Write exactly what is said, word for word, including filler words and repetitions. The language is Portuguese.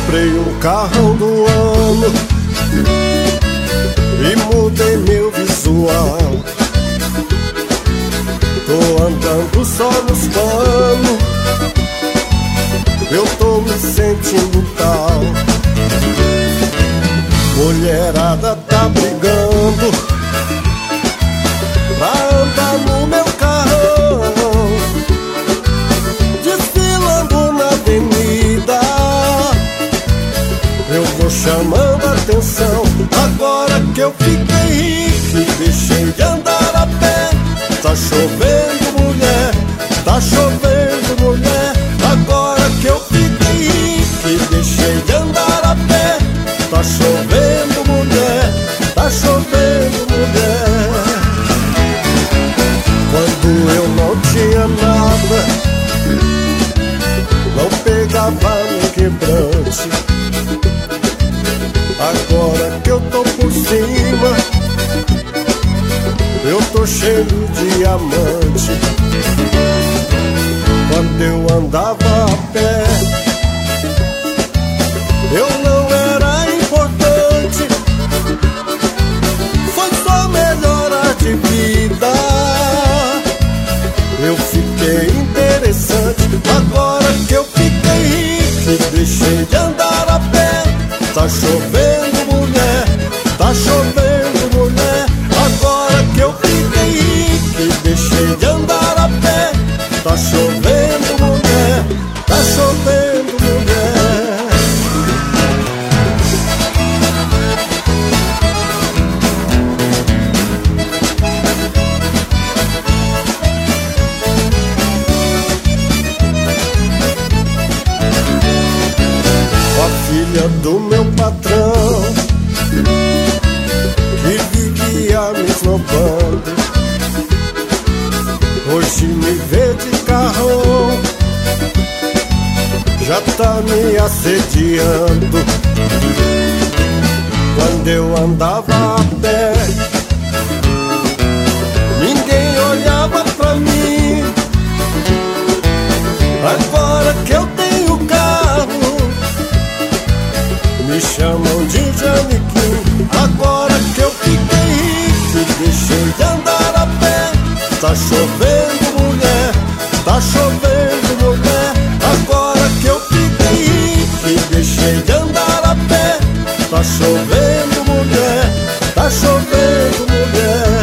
Comprei um carrão do ano e mudei meu visual. Tô andando só nos panos, eu tô me sentindo tal. Mulherada tá brigando pra andar no meu carrão, desfilando na avenida. Eu vou chamando a atenção, agora que eu fiquei rico e deixei de andar a pé. Tá chovendo, mulher, tá chovendo, mulher. Agora que eu fiquei rico e deixei de andar a pé. Tá chovendo, mulher, tá chovendo, mulher. Quando eu não tinha nada, não pegava no quebrante. Agora que eu tô por cima, eu tô cheio de diamante. Quando eu andava a pé, eu não era importante. Foi só melhorar de vida, eu fiquei interessante. Agora que eu fiquei rico e deixei de andar a pé. Tá chovendo, mulher, tá chovendo, mulher. Agora que eu fiquei rico e deixei de andar a pé. Tá chovendo, mulher, tá chovendo, mulher. A filha do meu patrão, que vivia me esnobando, hoje me vê de carrão, já tá me assediando. Quando eu andava a pé, ninguém olhava pra mim. Agora que eu tenho carro, me chamam de Janequim. Agora que eu fiquei rico e deixei de andar a pé. Tá chovendo, mulher, tá chovendo, mulher. Agora que eu fiquei rico e deixei de andar a pé. Tá chovendo, mulher, tá chovendo, mulher.